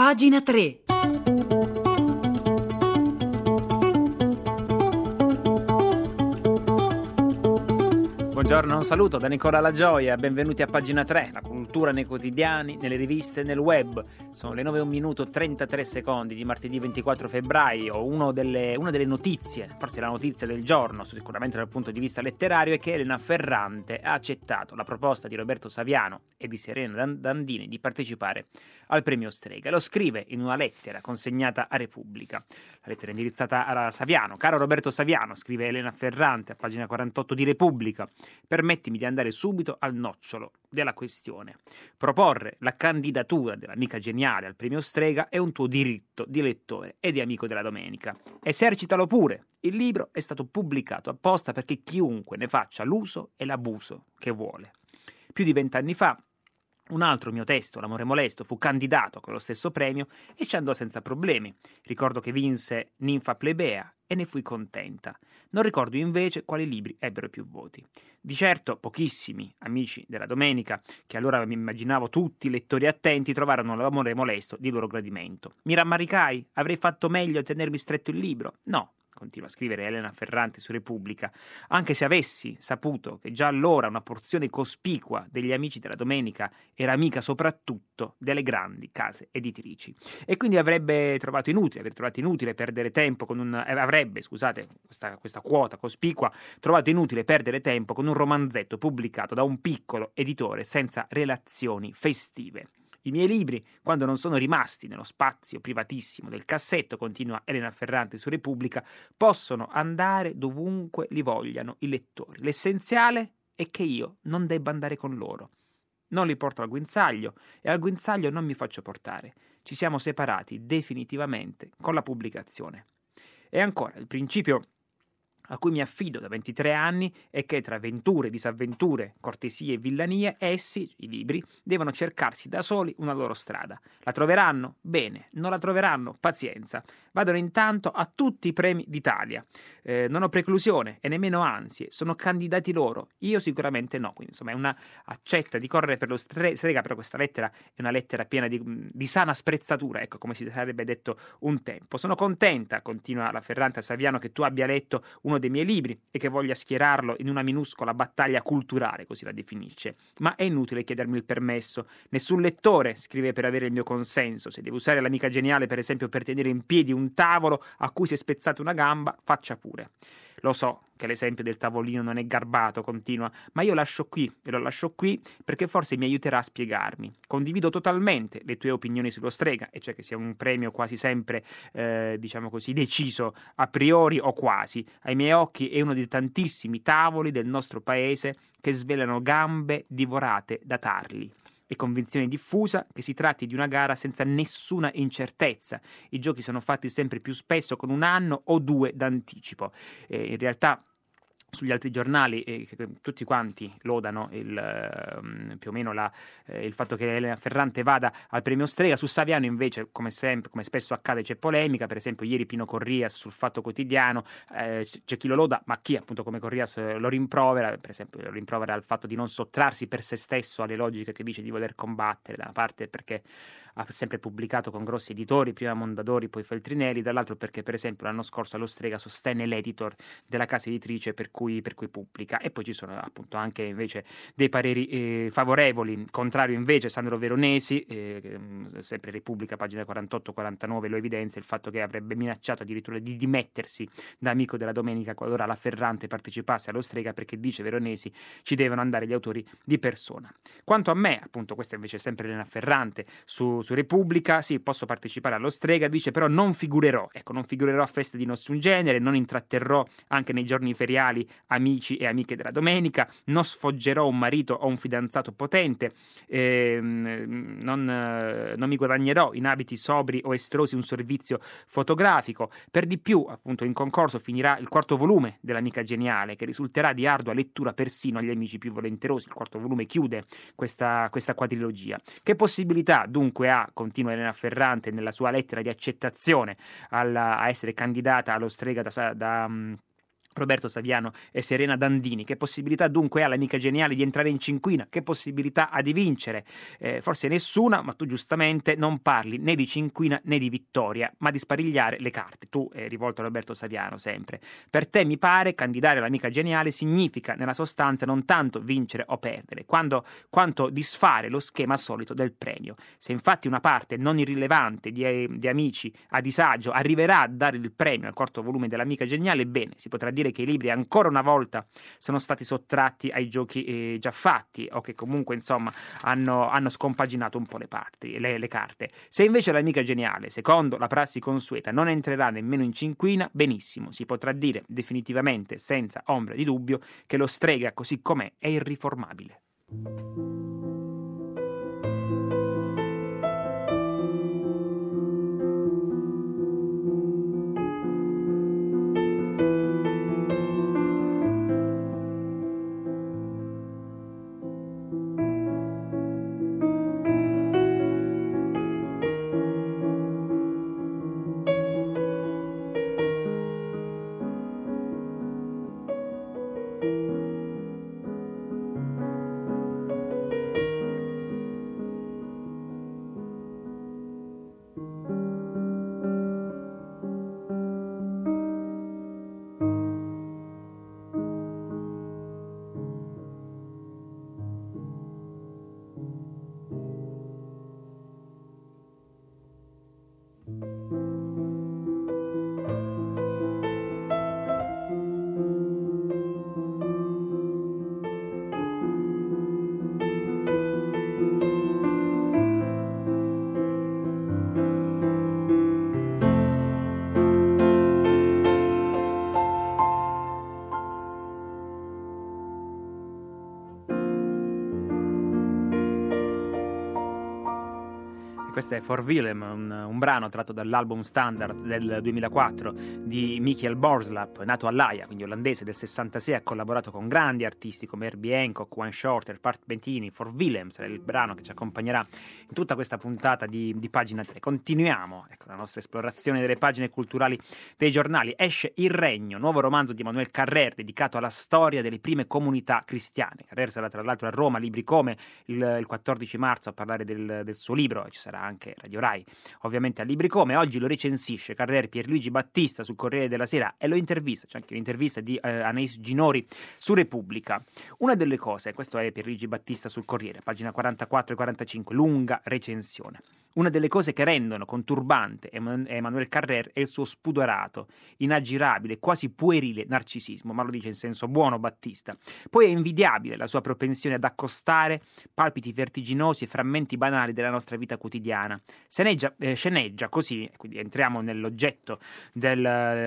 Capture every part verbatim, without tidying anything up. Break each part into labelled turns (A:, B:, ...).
A: Pagina tre.
B: Buongiorno, un saluto da Nicola La Gioia, benvenuti a Pagina tre, la cultura nei quotidiani, nelle riviste e nel web. Sono le nove e un minuto e trentatré secondi di martedì ventiquattro febbraio. Uno delle, una delle notizie, forse la notizia del giorno, sicuramente dal punto di vista letterario, è che Elena Ferrante ha accettato la proposta di Roberto Saviano e di Serena Dandini di partecipare al premio Strega. Lo scrive in una lettera consegnata a Repubblica. La lettera è indirizzata a Saviano. Caro Roberto Saviano, scrive Elena Ferrante a pagina quarantotto di Repubblica, permettimi di andare subito al nocciolo della questione. Proporre la candidatura dell'amica geniale al premio Strega è un tuo diritto di lettore e di amico della domenica. Esercitalo pure. Il libro è stato pubblicato apposta perché chiunque ne faccia l'uso e l'abuso che vuole. Più di vent'anni fa un altro mio testo, L'amore molesto, fu candidato con lo stesso premio e ci andò senza problemi. Ricordo che vinse Ninfa plebea e ne fui contenta. Non ricordo invece quali libri ebbero più voti. Di certo pochissimi amici della domenica, che allora mi immaginavo tutti lettori attenti, trovarono L'amore molesto di loro gradimento. Mi rammaricai? Avrei fatto meglio a tenermi stretto il libro? No. Continua a scrivere Elena Ferrante su Repubblica, anche se avessi saputo che già allora una porzione cospicua degli amici della domenica era amica soprattutto delle grandi case editrici. E quindi avrebbe trovato inutile, aver trovato inutile perdere tempo con un, eh, avrebbe, scusate, questa, questa quota cospicua, trovato inutile perdere tempo con un romanzetto pubblicato da un piccolo editore senza relazioni festive. I miei libri, quando non sono rimasti nello spazio privatissimo del cassetto, continua Elena Ferrante su Repubblica, possono andare dovunque li vogliano i lettori. L'essenziale è che io non debba andare con loro. Non li porto al guinzaglio e al guinzaglio non mi faccio portare. Ci siamo separati definitivamente con la pubblicazione. E ancora, il principio a cui mi affido da ventitré anni è che tra avventure, disavventure, cortesie e villanie, essi, i libri, devono cercarsi da soli una loro strada. La troveranno? Bene. Non la troveranno? Pazienza. Vadano intanto a tutti i premi d'Italia. Eh, non ho preclusione e nemmeno ansie. Sono candidati loro. Io sicuramente no. Quindi insomma è una accetta di correre per lo Strega, però questa lettera è una lettera piena di, di sana sprezzatura, ecco, come si sarebbe detto un tempo. Sono contenta, continua la Ferrante a Saviano, che tu abbia letto uno dei miei libri e che voglia schierarlo in una minuscola battaglia culturale, così la definisce. Ma è inutile chiedermi il permesso. Nessun lettore scrive per avere il mio consenso. Se devo usare l'amica geniale, per esempio, per tenere in piedi un tavolo a cui si è spezzata una gamba, faccia pure. Lo so che l'esempio del tavolino non è garbato, continua, ma io lascio qui, e lo lascio qui perché forse mi aiuterà a spiegarmi. Condivido totalmente le tue opinioni sullo Strega, e cioè che sia un premio quasi sempre, eh, diciamo così, deciso a priori o quasi. Ai miei occhi è uno dei tantissimi tavoli del nostro paese che svelano gambe divorate da tarli. È convinzione diffusa che si tratti di una gara senza nessuna incertezza. I giochi sono fatti sempre più spesso con un anno o due d'anticipo. Eh, in realtà sugli altri giornali eh, tutti quanti lodano il, eh, più o meno la, eh, il fatto che Elena Ferrante vada al premio Strega. Su Saviano invece, come sempre, come spesso accade, c'è polemica. Per esempio ieri Pino Corrias sul Fatto Quotidiano, eh, c'è chi lo loda, ma chi appunto come Corrias lo rimprovera. Per esempio lo rimprovera al fatto di non sottrarsi per se stesso alle logiche che dice di voler combattere, da una parte perché ha sempre pubblicato con grossi editori, prima Mondadori, poi Feltrinelli, dall'altro perché per esempio l'anno scorso allo Strega sostenne l'editor della casa editrice per cui, per cui pubblica. E poi ci sono appunto anche invece dei pareri eh, favorevoli. Contrario invece Sandro Veronesi, eh, sempre Repubblica, pagina quarantotto quarantanove, lo evidenzia, il fatto che avrebbe minacciato addirittura di dimettersi da amico della domenica qualora la Ferrante partecipasse allo Strega, perché dice Veronesi ci devono andare gli autori di persona. Quanto a me, appunto, questa invece è sempre Elena Ferrante su su Repubblica, sì, posso partecipare allo Strega, dice, però non figurerò, ecco, non figurerò a feste di nessun genere, non intratterrò anche nei giorni feriali amici e amiche della domenica, non sfoggerò un marito o un fidanzato potente, ehm, non, eh, non mi guadagnerò in abiti sobri o estrosi un servizio fotografico. Per di più, appunto, in concorso finirà il quarto volume dell'Amica Geniale, che risulterà di ardua lettura persino agli amici più volenterosi. Il quarto volume chiude questa, questa quadrilogia. Che possibilità dunque ha, continua Elena Ferrante nella sua lettera di accettazione alla, a essere candidata allo Strega da, da Roberto Saviano e Serena Dandini. Che possibilità dunque ha l'amica geniale di entrare in cinquina? Che possibilità ha di vincere? Eh, forse nessuna, ma tu giustamente non parli né di cinquina né di vittoria, ma di sparigliare le carte. Tu, eh, rivolto a Roberto Saviano sempre. Per te, mi pare, candidare l'amica geniale significa nella sostanza non tanto vincere o perdere, quando, quanto disfare lo schema solito del premio. Se infatti una parte non irrilevante di, di amici a disagio arriverà a dare il premio al quarto volume dell'amica geniale, bene, si potrà dire che i libri ancora una volta sono stati sottratti ai giochi eh, già fatti, o che comunque insomma hanno, hanno scompaginato un po' le, parti, le, le carte. Se invece l'amica geniale, secondo la prassi consueta, non entrerà nemmeno in cinquina, benissimo, si potrà dire definitivamente, senza ombra di dubbio, che lo Strega così com'è è irriformabile. Questo è For Willem, un, un brano tratto dall'album Standard del duemilaquattro di Michiel Borslap, nato all'Aia, quindi olandese del sessantasei, ha collaborato con grandi artisti come Herbie Hancock, Wayne Shorter, Pat Metheny. For Willem sarà il brano che ci accompagnerà in tutta questa puntata di, di Pagina tre. Continuiamo, ecco, la nostra esplorazione delle pagine culturali dei giornali. Esce Il Regno, nuovo romanzo di Emmanuel Carrère dedicato alla storia delle prime comunità cristiane. Carrère sarà tra l'altro a Roma, Libri Come, il, il quattordici marzo a parlare del, del suo libro, e ci sarà anche Radio Rai ovviamente a Libri Come. Oggi lo recensisce Carrère Pierluigi Battista sul Corriere della Sera e lo intervista, c'è anche un'intervista di eh, Anais Ginori su Repubblica. Una delle cose, questo è Pierluigi Battista sul Corriere, pagina quarantaquattro e quarantacinque, lunga recensione. Una delle cose che rendono conturbante Emmanuel Carrère è il suo spudorato, inaggirabile, quasi puerile narcisismo, ma lo dice in senso buono Battista. Poi è invidiabile la sua propensione ad accostare palpiti vertiginosi e frammenti banali della nostra vita quotidiana. Sceneggia, eh, sceneggia così, quindi entriamo nell'oggetto del...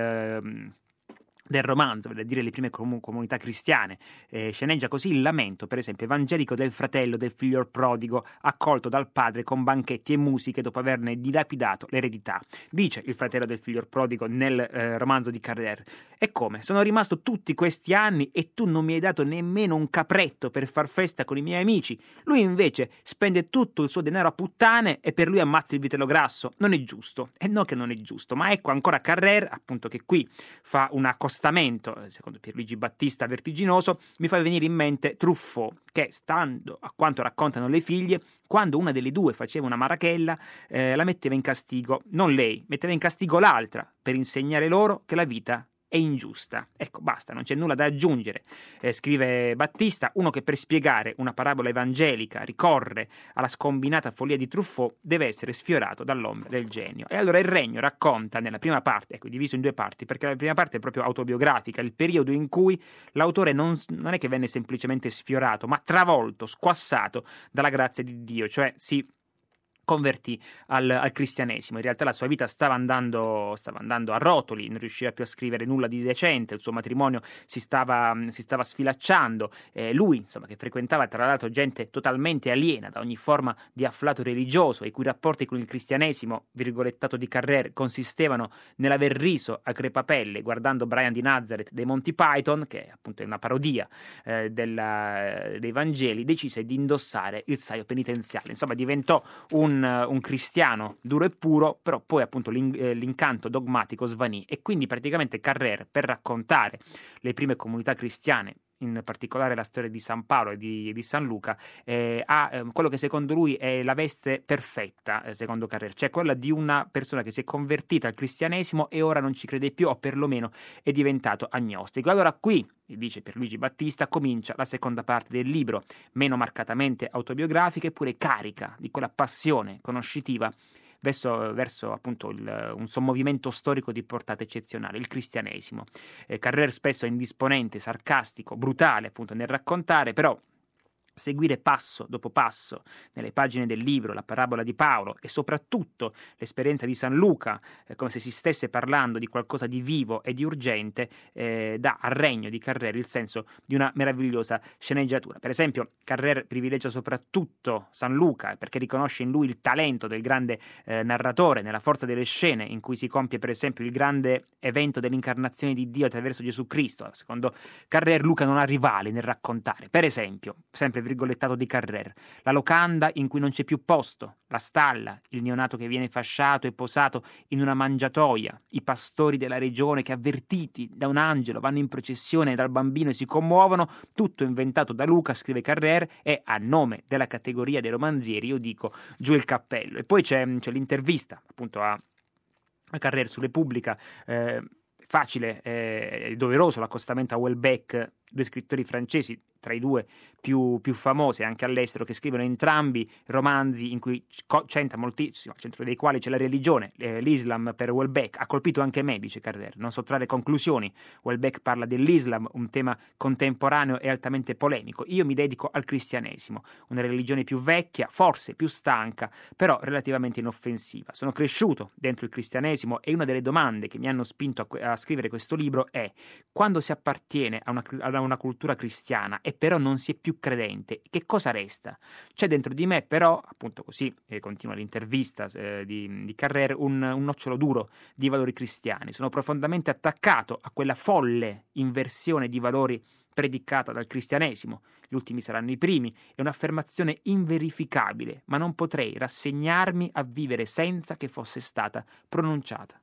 B: Eh, del romanzo, vale a dire le prime com- comunità cristiane, eh, sceneggia così il lamento, per esempio, evangelico del fratello del figlio prodigo, accolto dal padre con banchetti e musiche dopo averne dilapidato l'eredità. Dice il fratello del figlio prodigo nel eh, romanzo di Carrère: e come? Sono rimasto tutti questi anni e tu non mi hai dato nemmeno un capretto per far festa con i miei amici. Lui invece spende tutto il suo denaro a puttane e per lui ammazza il vitello grasso. Non è giusto. E no che non è giusto, ma ecco ancora Carrère, appunto, che qui fa una costanza, secondo Pierluigi Battista, vertiginoso. Mi fa venire in mente Truffaut, che, stando a quanto raccontano le figlie, quando una delle due faceva una marachella, eh, la metteva in castigo, non lei, metteva in castigo l'altra, per insegnare loro che la vita è ingiusta. Ecco, basta, non c'è nulla da aggiungere. Eh, scrive Battista: uno che per spiegare una parabola evangelica ricorre alla scombinata follia di Truffaut deve essere sfiorato dall'ombra del genio. E allora Il Regno racconta nella prima parte, ecco, diviso in due parti, perché la prima parte è proprio autobiografica, il periodo in cui l'autore non, non è che venne semplicemente sfiorato, ma travolto, squassato dalla grazia di Dio, cioè si convertì al, al cristianesimo. In realtà la sua vita stava andando, stava andando a rotoli, non riusciva più a scrivere nulla di decente, il suo matrimonio si stava, si stava sfilacciando, eh, lui, insomma, che frequentava tra l'altro gente totalmente aliena da ogni forma di afflato religioso, i cui rapporti con il cristianesimo, virgolettato di Carrère, consistevano nell'aver riso a crepapelle guardando Brian di Nazareth dei Monty Python, che appunto è una parodia eh, della, dei Vangeli, decise di indossare il saio penitenziale. Insomma, diventò un un, un cristiano duro e puro, però poi appunto l'in, eh, l'incanto dogmatico svanì, e quindi praticamente Carrère, per raccontare le prime comunità cristiane, in particolare la storia di San Paolo e di, di San Luca, eh, ha eh, quello che secondo lui è la veste perfetta, eh, secondo Carrère, cioè quella di una persona che si è convertita al cristianesimo e ora non ci crede più, o perlomeno è diventato agnostico. Allora qui, dice Pierluigi Battista, comincia la seconda parte del libro, meno marcatamente autobiografica, eppure carica di quella passione conoscitiva verso, verso appunto il, un sommovimento storico di portata eccezionale, il cristianesimo. Eh, Carrère spesso è indisponente, sarcastico, brutale appunto nel raccontare, però seguire passo dopo passo nelle pagine del libro la parabola di Paolo e soprattutto l'esperienza di San Luca, eh, come se si stesse parlando di qualcosa di vivo e di urgente, eh, dà al regno di Carrère il senso di una meravigliosa sceneggiatura. Per esempio, Carrère privilegia soprattutto San Luca perché riconosce in lui il talento del grande eh, narratore, nella forza delle scene in cui si compie per esempio il grande evento dell'incarnazione di Dio attraverso Gesù Cristo. Secondo Carrère Luca non ha rivali nel raccontare. Per esempio, sempre virgolettato di Carrère, la locanda in cui non c'è più posto, la stalla, il neonato che viene fasciato e posato in una mangiatoia, i pastori della regione che, avvertiti da un angelo, vanno in processione dal bambino e si commuovono, tutto inventato da Luca, scrive Carrère, e a nome della categoria dei romanzieri io dico giù il cappello. E poi c'è, c'è l'intervista appunto a, a Carrère su Repubblica, eh, facile e eh, doveroso l'accostamento a Houellebecq, due scrittori francesi, tra i due più, più famosi anche all'estero, che scrivono entrambi romanzi in cui c'entra moltissimo, al centro dei quali c'è la religione. Eh, l'Islam per Houellebecq ha colpito anche me, dice Carrère, non so trarre conclusioni. Houellebecq parla dell'Islam, un tema contemporaneo e altamente polemico. Io mi dedico al cristianesimo, una religione più vecchia, forse più stanca, però relativamente inoffensiva. Sono cresciuto dentro il cristianesimo e una delle domande che mi hanno spinto a, a scrivere questo libro è: quando si appartiene a una, a una cultura cristiana e però non si è più credente, che cosa resta? C'è dentro di me però, appunto così eh, continua l'intervista eh, di, di Carrère, un, un nocciolo duro di valori cristiani. Sono profondamente attaccato a quella folle inversione di valori predicata dal cristianesimo. Gli ultimi saranno i primi, è un'affermazione inverificabile, ma non potrei rassegnarmi a vivere senza che fosse stata pronunciata.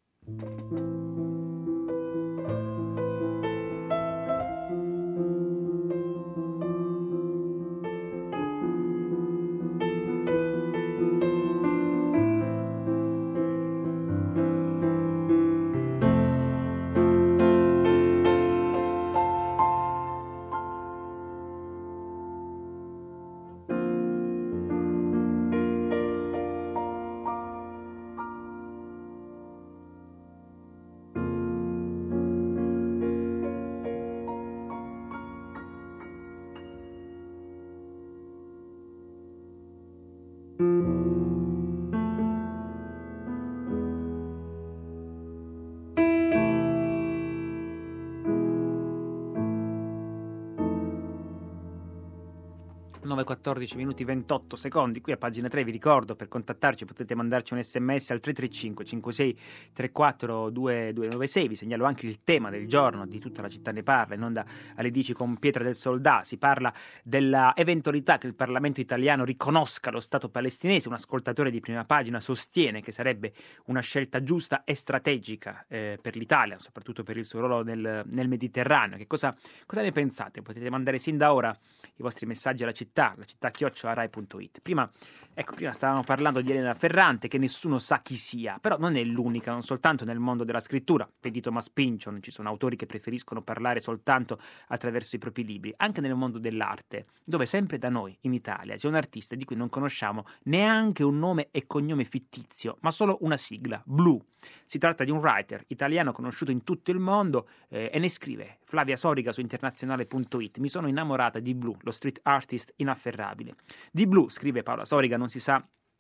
B: nove e quattordici minuti ventotto secondi qui a pagina tre. Vi ricordo, per contattarci potete mandarci un sms al tre tre cinque cinque sei tre quattro due due nove sei. Vi segnalo anche il tema del giorno, di Tutta la città ne parla, in onda alle dieci con Pietro del Soldà. Si parla della eventualità che il Parlamento italiano riconosca lo Stato palestinese. Un ascoltatore di Prima Pagina sostiene che sarebbe una scelta giusta e strategica eh, per l'Italia, soprattutto per il suo ruolo nel, nel Mediterraneo. Che cosa, cosa ne pensate? Potete mandare sin da ora i vostri messaggi alla città, la città chiocciola rai punto it. Prima, ecco, prima stavamo parlando di Elena Ferrante, che nessuno sa chi sia, però non è l'unica, non soltanto nel mondo della scrittura. Vedi Thomas Pynchon, ci sono autori che preferiscono parlare soltanto attraverso i propri libri, anche nel mondo dell'arte, dove sempre da noi, in Italia, c'è un artista di cui non conosciamo neanche un nome e cognome fittizio, ma solo una sigla, Blue. Si tratta di un writer italiano conosciuto in tutto il mondo eh, e ne scrive Flavia Soriga su internazionale punto it. Mi sono innamorata di Blue, lo street artist inafferrabile. Di Blue, scrive Paola Soriga, non si sa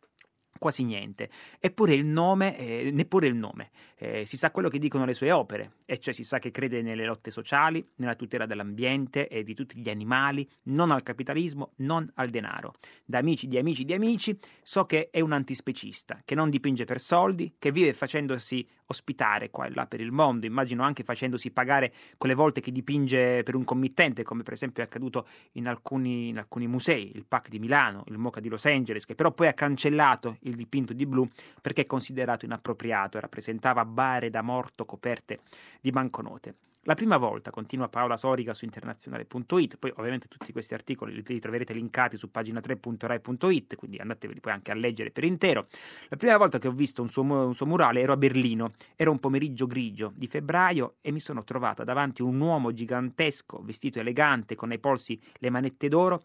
B: Quasi niente, eppure il nome, eh, neppure il nome, eh, si sa quello che dicono le sue opere, e cioè si sa che crede nelle lotte sociali, nella tutela dell'ambiente e di tutti gli animali, non al capitalismo, non al denaro. Da amici di amici di amici so che è un antispecista, che non dipinge per soldi, che vive facendosi ospitare qua e là per il mondo, immagino anche facendosi pagare quelle volte che dipinge per un committente, come per esempio è accaduto in alcuni, in alcuni musei, il P A C di Milano, il MoCA di Los Angeles, che però poi ha cancellato il dipinto di blu perché è considerato inappropriato e rappresentava bare da morto coperte di banconote. La prima volta, continua Paola Soriga su internazionale punto it, poi ovviamente tutti questi articoli li troverete linkati su pagina tre punto rai punto it, quindi andateveli poi anche a leggere per intero. La prima volta che ho visto un suo, un suo murale ero a Berlino, era un pomeriggio grigio di febbraio e mi sono trovata davanti a un uomo gigantesco, vestito elegante, con ai polsi le manette d'oro,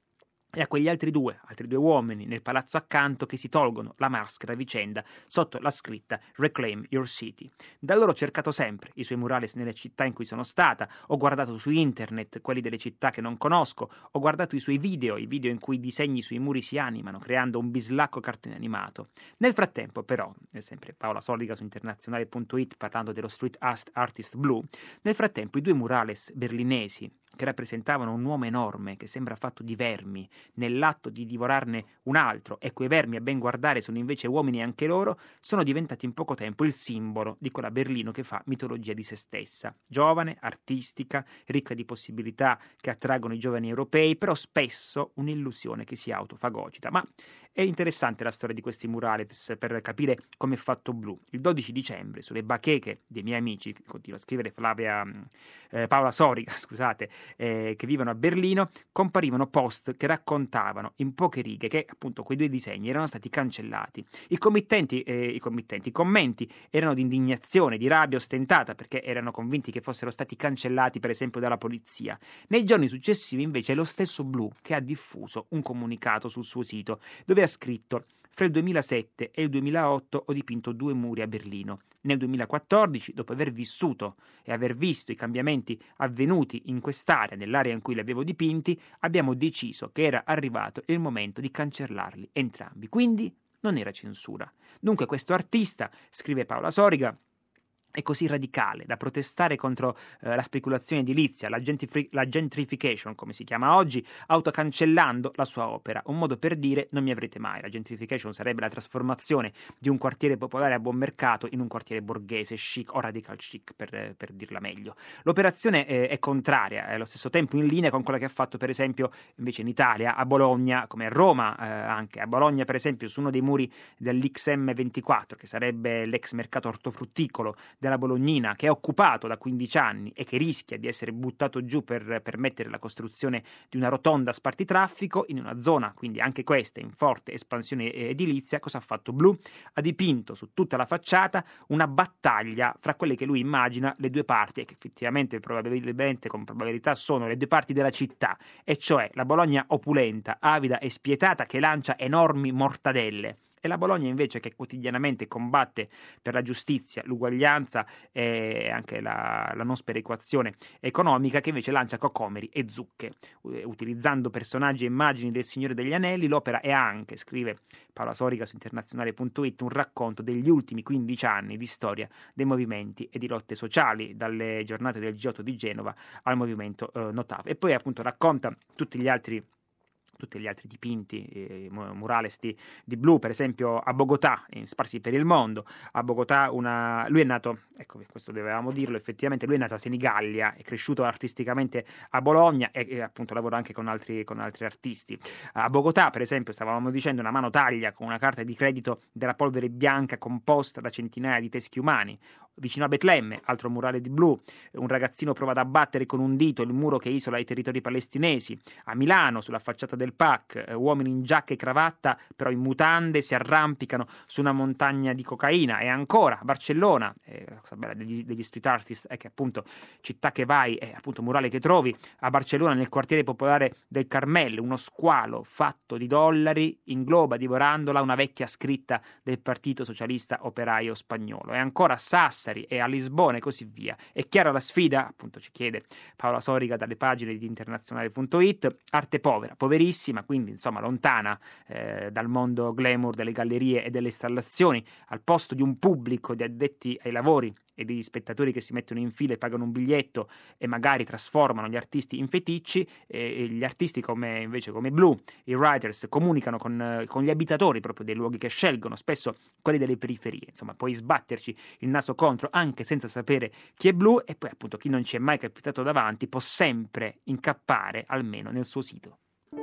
B: e a quegli altri due, altri due uomini nel palazzo accanto che si tolgono la maschera a vicenda sotto la scritta Reclaim Your City. Da loro ho cercato sempre i suoi murales nelle città in cui sono stata, ho guardato su internet quelli delle città che non conosco, ho guardato i suoi video, i video in cui i disegni sui muri si animano, creando un bislacco cartone animato. Nel frattempo, però, è sempre Paola Soliga su internazionale punto it parlando dello street artist blu, nel frattempo i due murales berlinesi che rappresentavano un uomo enorme che sembra fatto di vermi, nell'atto di divorarne un altro, e quei vermi a ben guardare sono invece uomini anche loro, sono diventati in poco tempo il simbolo di quella Berlino che fa mitologia di se stessa, giovane, artistica, ricca di possibilità che attraggono i giovani europei, però spesso un'illusione che si autofagocita. Ma è interessante la storia di questi murales per capire come è fatto blu. Il dodici dicembre, sulle bacheche dei miei amici, continua a scrivere Flavia, eh, Paola Soriga, scusate, eh, che vivono a Berlino, comparivano post che raccontavano in poche righe che appunto quei due disegni erano stati cancellati. I committenti, eh, i committenti, i commenti erano di indignazione, di rabbia ostentata, perché erano convinti che fossero stati cancellati per esempio dalla polizia. Nei giorni successivi invece è lo stesso Blu che ha diffuso un comunicato sul suo sito dove ha scritto: fra il duemilasette e il duemilaotto ho dipinto due muri a Berlino. Nel duemilaquattordici, dopo aver vissuto e aver visto i cambiamenti avvenuti in quest'area, nell'area in cui li avevo dipinti, abbiamo deciso che era arrivato il momento di cancellarli entrambi. Quindi non era censura. Dunque questo artista, scrive Paola Soriga, è così radicale da protestare contro eh, la speculazione edilizia, la, gentrifi- la gentrification, come si chiama oggi, autocancellando la sua opera. Un modo per dire: non mi avrete mai. La gentrification sarebbe la trasformazione di un quartiere popolare a buon mercato in un quartiere borghese, chic o radical chic, per, per dirla meglio. L'operazione eh, è contraria, è allo stesso tempo in linea con quella che ha fatto per esempio invece in Italia, a Bologna, come a Roma, eh, anche a Bologna per esempio, su uno dei muri dell'X M ventiquattro, che sarebbe l'ex mercato ortofrutticolo della Bolognina, che è occupato da quindici anni e che rischia di essere buttato giù per permettere la costruzione di una rotonda spartitraffico in una zona, quindi anche questa in forte espansione edilizia. Cosa ha fatto Blu? Ha dipinto su tutta la facciata una battaglia fra quelle che lui immagina le due parti, e che effettivamente probabilmente con probabilità sono le due parti della città, e cioè la Bologna opulenta, avida e spietata che lancia enormi mortadelle, e la Bologna invece che quotidianamente combatte per la giustizia, l'uguaglianza e anche la, la non sperequazione economica, che invece lancia cocomeri e zucche. Utilizzando personaggi e immagini del Signore degli Anelli, l'opera è anche, scrive Paola Soriga su internazionale punto it, un racconto degli ultimi quindici anni di storia dei movimenti e di lotte sociali, dalle giornate del G otto di Genova al movimento eh, Notav. E poi appunto racconta tutti gli altri tutti gli altri dipinti, eh, murales di, di Blu, per esempio a Bogotà, eh, sparsi per il mondo. A Bogotà una... lui è nato, ecco, questo dovevamo dirlo, effettivamente lui è nato a Senigallia, è cresciuto artisticamente a Bologna e, e appunto lavora anche con altri, con altri artisti. A Bogotà, per esempio, stavamo dicendo, una mano taglia con una carta di credito della polvere bianca composta da centinaia di teschi umani. Vicino a Betlemme, altro murale di Blu, un ragazzino prova ad abbattere con un dito il muro che isola i territori palestinesi. A Milano, sulla facciata del P A C, eh, uomini in giacca e cravatta, però in mutande, si arrampicano su una montagna di cocaina. E ancora, a Barcellona, eh, la cosa bella degli, degli street artist è che appunto città che vai è appunto murale che trovi. A Barcellona, nel quartiere popolare del Carmel, uno squalo fatto di dollari ingloba divorandola una vecchia scritta del Partito Socialista Operaio Spagnolo. E ancora a Sassari, Sassari e a Lisbona e così via. È chiara la sfida? Appunto ci chiede Paola Soriga dalle pagine di internazionale punto it. Arte povera, poverissima, quindi insomma lontana eh, dal mondo glamour delle gallerie e delle installazioni, al posto di un pubblico di addetti ai lavori e degli spettatori che si mettono in fila e pagano un biglietto e magari trasformano gli artisti in feticci, e gli artisti come invece come Blue, i writers, comunicano con, con gli abitatori proprio dei luoghi che scelgono, spesso quelli delle periferie. Insomma, puoi sbatterci il naso contro anche senza sapere chi è Blue, e poi appunto chi non ci è mai capitato davanti può sempre incappare almeno nel suo sito.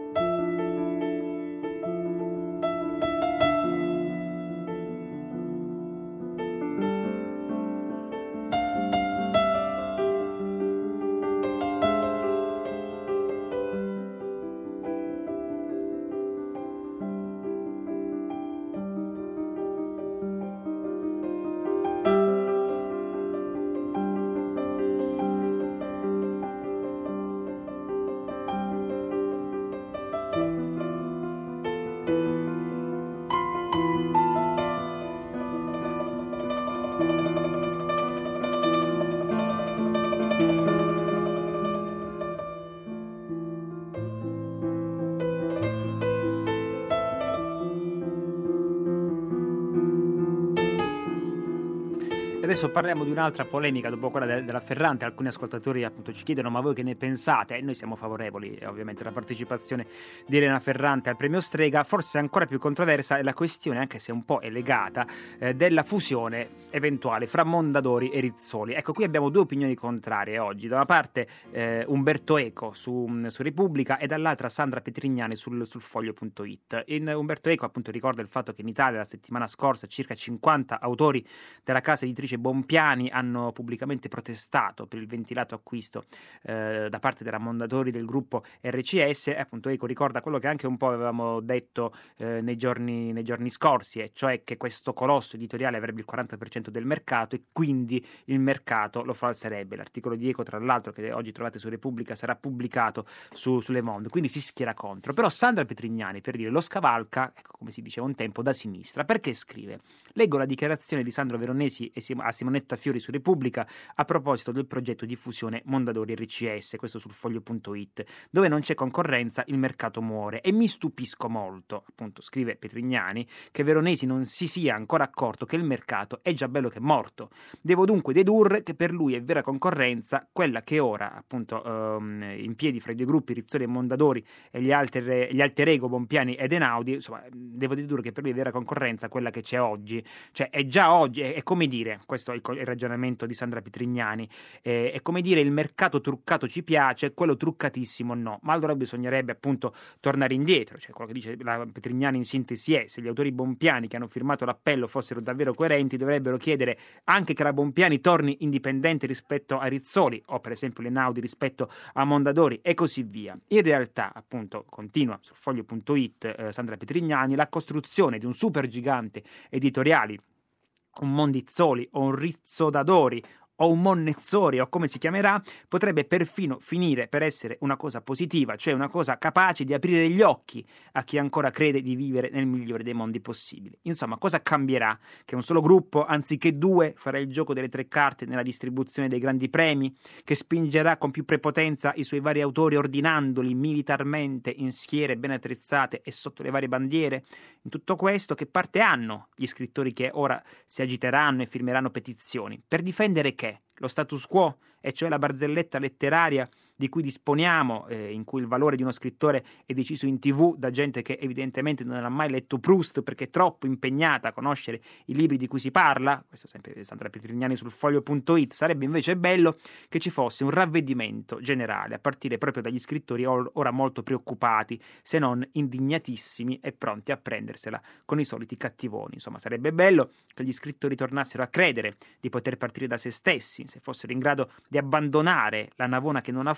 B: Adesso parliamo di un'altra polemica dopo quella de- della Ferrante. Alcuni ascoltatori appunto ci chiedono: ma voi che ne pensate? E noi siamo favorevoli eh, ovviamente alla partecipazione di Elena Ferrante al premio Strega. Forse ancora più controversa è la questione, anche se un po' è legata, eh, della fusione eventuale fra Mondadori e Rizzoli. Ecco, qui abbiamo due opinioni contrarie oggi. Da una parte eh, Umberto Eco su, su Repubblica e dall'altra Sandra Petrignani sul, sul Foglio punto it. In Umberto Eco appunto ricorda il fatto che in Italia la settimana scorsa circa cinquanta autori della casa editrice Bompiani hanno pubblicamente protestato per il ventilato acquisto eh, da parte della Mondadori del gruppo R C S. E appunto Eco ricorda quello che anche un po' avevamo detto eh, nei, giorni, nei giorni scorsi, e cioè che questo colosso editoriale avrebbe il quaranta per cento del mercato e quindi il mercato lo falserebbe. L'articolo di Eco, tra l'altro, che oggi trovate su Repubblica, sarà pubblicato su, su Le Monde, quindi si schiera contro. Però Sandra Petrignani, per dire, lo scavalca, ecco, come si diceva un tempo, da sinistra, perché scrive: leggo la dichiarazione di Sandro Veronesi e a Simonetta Fiori su Repubblica a proposito del progetto di fusione Mondadori R C S, questo sul Foglio punto it, dove non c'è concorrenza il mercato muore, e mi stupisco molto, appunto scrive Petrignani, che Veronesi non si sia ancora accorto che il mercato è già bello che morto. Devo dunque dedurre che per lui è vera concorrenza quella che ora appunto ehm, in piedi fra i due gruppi Rizzoli e Mondadori e gli alter, gli alter ego Bompiani ed Einaudi. Insomma, devo dedurre che per lui è vera concorrenza quella che c'è oggi, cioè è già oggi, è, è come dire, questo è il, il ragionamento di Sandra Petrignani, eh, è come dire: il mercato truccato ci piace, quello truccatissimo no. Ma allora bisognerebbe appunto tornare indietro, cioè quello che dice la Petrignani in sintesi è: se gli autori Bompiani che hanno firmato l'appello fossero davvero coerenti, dovrebbero chiedere anche che la Bompiani torni indipendente rispetto a Rizzoli, o per esempio l'Einaudi rispetto a Mondadori, e così via. In realtà, appunto, continua sul Foglio punto it eh, Sandra Petrignani, la costruzione di un super gigante editoriali, un Mondizzoli o un Rizzodadori o un Monnezzori o come si chiamerà, potrebbe perfino finire per essere una cosa positiva, cioè una cosa capace di aprire gli occhi a chi ancora crede di vivere nel migliore dei mondi possibili. Insomma, cosa cambierà? Che un solo gruppo, anziché due, farà il gioco delle tre carte nella distribuzione dei grandi premi, che spingerà con più prepotenza i suoi vari autori ordinandoli militarmente in schiere ben attrezzate e sotto le varie bandiere? In tutto questo, che parte hanno gli scrittori che ora si agiteranno e firmeranno petizioni? Per difendere che? Lo status quo, e cioè la barzelletta letteraria di cui disponiamo, eh, in cui il valore di uno scrittore è deciso in tv da gente che evidentemente non ha mai letto Proust perché è troppo impegnata a conoscere i libri di cui si parla. Questo sempre Sandra Petrignani sul Foglio punto it. Sarebbe invece bello che ci fosse un ravvedimento generale a partire proprio dagli scrittori ora molto preoccupati, se non indignatissimi e pronti a prendersela con i soliti cattivoni. Insomma, sarebbe bello che gli scrittori tornassero a credere di poter partire da se stessi, se fossero in grado di abbandonare la navona che non ha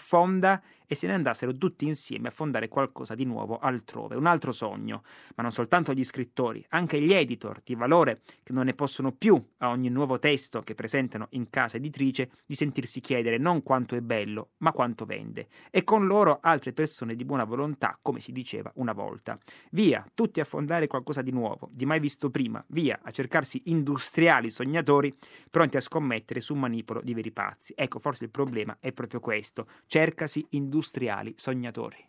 B: affonda e se ne andassero tutti insieme a fondare qualcosa di nuovo altrove, un altro sogno. Ma non soltanto gli scrittori, anche gli editor di valore, che non ne possono più a ogni nuovo testo che presentano in casa editrice di sentirsi chiedere non quanto è bello, ma quanto vende. E con loro altre persone di buona volontà, come si diceva una volta. Via, tutti a fondare qualcosa di nuovo, di mai visto prima, via, a cercarsi industriali sognatori pronti a scommettere su un manipolo di veri pazzi. Ecco, forse il problema è proprio questo, cercasi industriali sognatori.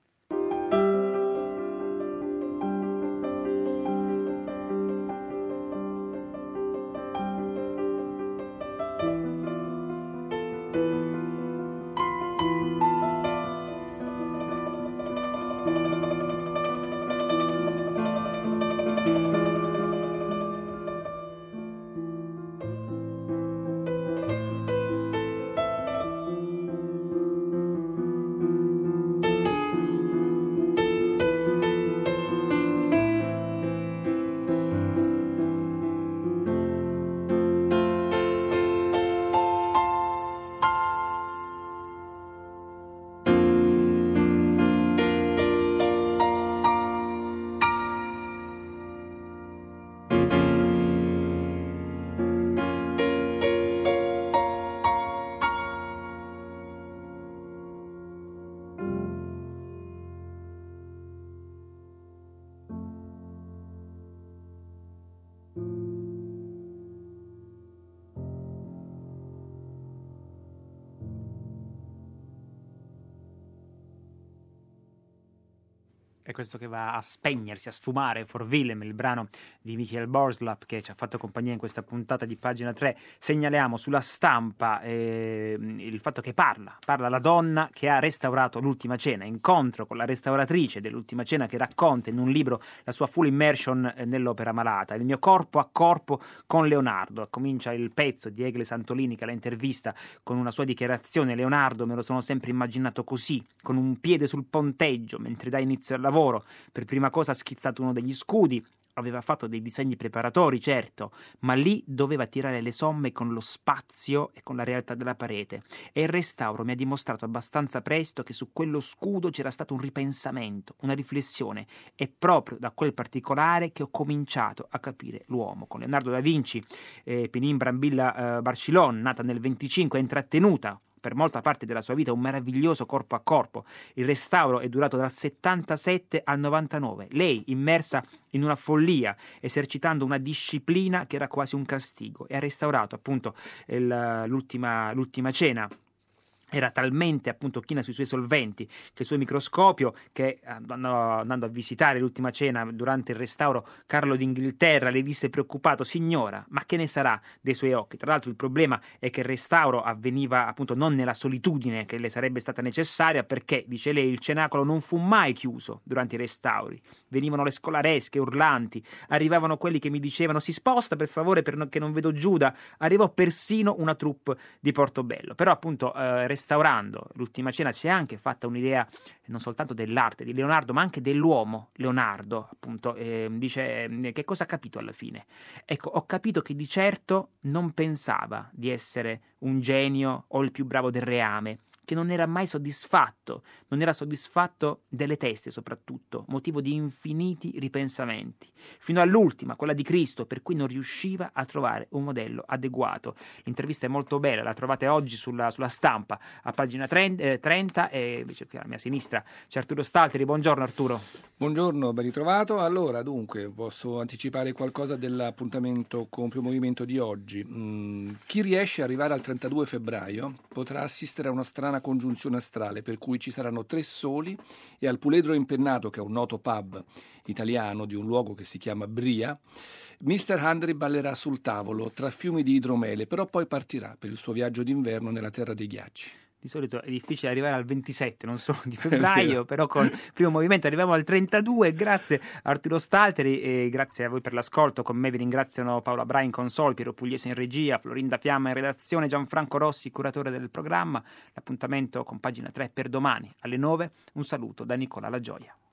B: È questo che va a spegnersi, a sfumare, For Willem, il brano di Michael Borslap che ci ha fatto compagnia in questa puntata di Pagina tre. Segnaliamo sulla stampa eh, il fatto che parla, parla la donna che ha restaurato l'Ultima Cena, incontro con la restauratrice dell'Ultima Cena che racconta in un libro la sua full immersion nell'opera malata, il mio corpo a corpo con Leonardo. Comincia il pezzo di Egle Santolini che la intervista con una sua dichiarazione: Leonardo me lo sono sempre immaginato così, con un piede sul ponteggio mentre dà inizio al lavoro. Per prima cosa ha schizzato uno degli scudi, aveva fatto dei disegni preparatori, certo, ma lì doveva tirare le somme con lo spazio e con la realtà della parete. E il restauro mi ha dimostrato abbastanza presto che su quello scudo c'era stato un ripensamento, una riflessione. È proprio da quel particolare che ho cominciato a capire l'uomo. Con Leonardo da Vinci, eh, Pinin Brambilla eh, Barcillon, nata nel venticinque, è intrattenuta per molta parte della sua vita un meraviglioso corpo a corpo. Il restauro è durato dal settantasette al novantanove. Lei, immersa in una follia, esercitando una disciplina che era quasi un castigo, e ha restaurato appunto il, l'ultima, l'ultima cena. Era talmente appunto china sui suoi solventi che il suo microscopio, che andando, andando a visitare l'Ultima Cena durante il restauro, Carlo d'Inghilterra le disse preoccupato: signora, ma che ne sarà dei suoi occhi? Tra l'altro il problema è che il restauro avveniva appunto non nella solitudine che le sarebbe stata necessaria, perché, dice lei, il cenacolo non fu mai chiuso durante i restauri. Venivano le scolaresche urlanti, arrivavano quelli che mi dicevano si sposta per favore perché non vedo Giuda, arrivò persino una troupe di Portobello. Però appunto eh, restaurando l'Ultima Cena si è anche fatta un'idea non soltanto dell'arte di Leonardo, ma anche dell'uomo Leonardo, appunto. Eh, dice eh, che cosa ha capito alla fine? Ecco, ho capito che di certo non pensava di essere un genio o il più bravo del reame, che non era mai soddisfatto, non era soddisfatto delle teste soprattutto, motivo di infiniti ripensamenti, fino all'ultima, quella di Cristo, per cui non riusciva a trovare un modello adeguato. L'intervista è molto bella, la trovate oggi sulla, sulla stampa, a pagina trenta, e invece qui alla mia sinistra c'è Arturo Stalteri. Buongiorno Arturo.
A: Buongiorno, ben ritrovato. Allora, dunque, posso anticipare qualcosa dell'appuntamento con Primo Movimento di oggi. Mm, chi riesce ad arrivare al trentadue febbraio potrà assistere a una strana congiunzione astrale, per cui ci saranno tre soli, e al Puledro Impennato, che è un noto pub italiano di un luogo che si chiama Bria, mister Handry ballerà sul tavolo tra fiumi di idromele, però poi partirà per il suo viaggio d'inverno nella terra dei ghiacci.
B: Di solito è difficile arrivare al ventisette, non solo di febbraio, però con Primo Movimento arriviamo al trentadue. Grazie Arturo Stalteri e grazie a voi per l'ascolto. Con me vi ringraziano Paola Bra in console, Piero Pugliese in regia, Florinda Fiamma in redazione, Gianfranco Rossi, curatore del programma. L'appuntamento con Pagina tre per domani alle nove. Un saluto da Nicola La Gioia.